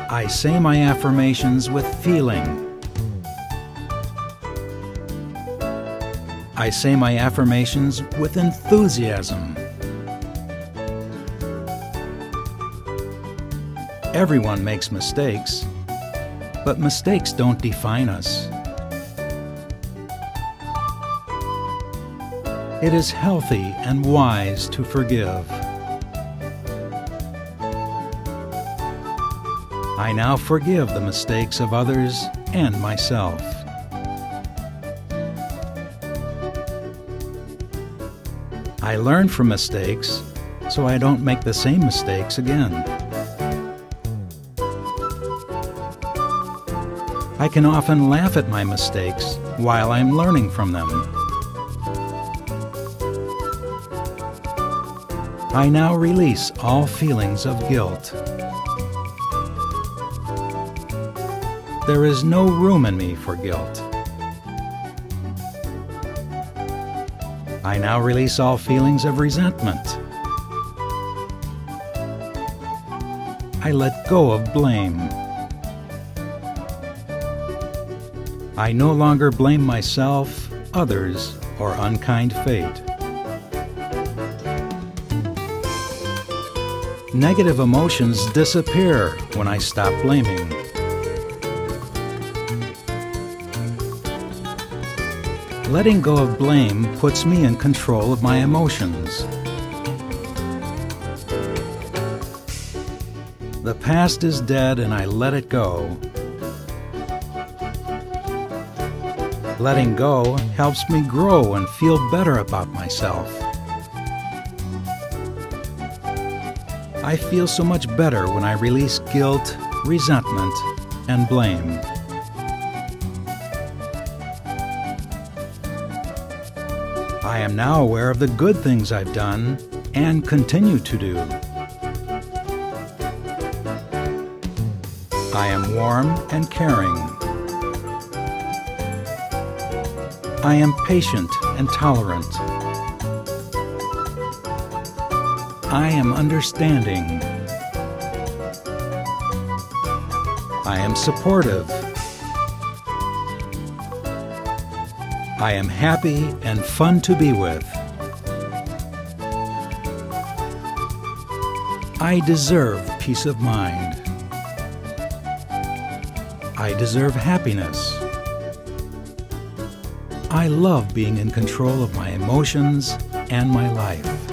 I say my affirmations with feeling. I say my affirmations with enthusiasm. Everyone makes mistakes, but mistakes don't define us. It is healthy and wise to forgive. I now forgive the mistakes of others and myself. I learn from mistakes so I don't make the same mistakes again. I can often laugh at my mistakes while I'm learning from them. I now release all feelings of guilt. There is no room in me for guilt. I now release all feelings of resentment. I let go of blame. I no longer blame myself, others, or unkind fate. Negative emotions disappear when I stop blaming. Letting go of blame puts me in control of my emotions. The past is dead and I let it go. Letting go helps me grow and feel better about myself. I feel so much better when I release guilt, resentment, and blame. I am now aware of the good things I've done and continue to do. I am warm and caring. I am patient and tolerant. I am understanding. I am supportive. I am happy and fun to be with. I deserve peace of mind. I deserve happiness. I love being in control of my emotions and my life.